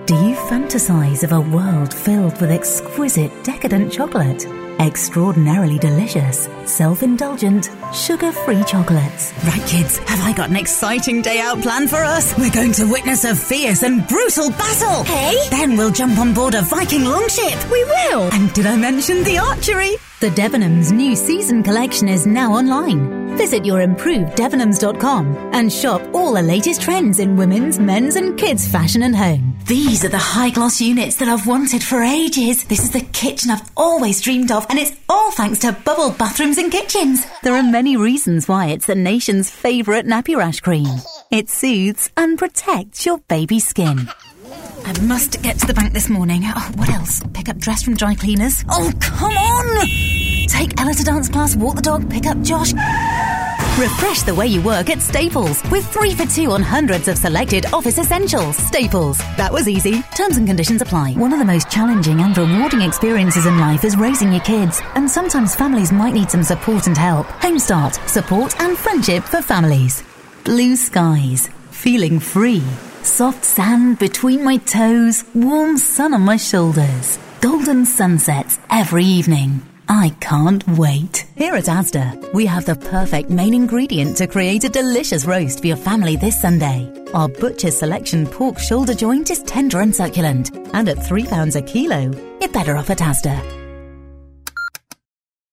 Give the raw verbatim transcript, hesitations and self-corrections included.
Do you fantasize of a world filled with exquisite, decadent chocolate? Extraordinarily delicious, self-indulgent, sugar-free chocolates. Right, kids, have I got an exciting day out planned for us? We're going to witness a fierce and brutal battle. Hey? Then we'll jump on board a Viking longship. We will. And did I mention the archery? The Debenhams new season collection is now online. Visit your improved debenhams dot com and shop all the latest trends in women's, men's and kids' fashion and home. These are the high-gloss units that I've wanted for ages. This is the kitchen I've always dreamed of, and it's all thanks to Bubble Bathrooms and Kitchens. There are many reasons why it's the nation's favourite nappy rash cream. It soothes and protects your baby's skin. I must get to the bank this morning. Oh, what else? Pick up dress from dry cleaners. Oh, come on! Take Ella to dance class, walk the dog, pick up Josh. Refresh the way you work at Staples with three for two on hundreds of selected office essentials. Staples. That was easy. Terms and conditions apply. One of the most challenging and rewarding experiences in life is raising your kids, and sometimes families might need some support and help. HomeStart. Support and friendship for families. Blue skies. Feeling free. Soft sand between my toes. Warm sun on my shoulders. Golden sunsets every evening. I can't wait. Here at Asda, we have the perfect main ingredient to create a delicious roast for your family this Sunday. Our Butcher's Selection pork shoulder joint is tender and succulent, and at three pounds a kilo, you're better off at Asda.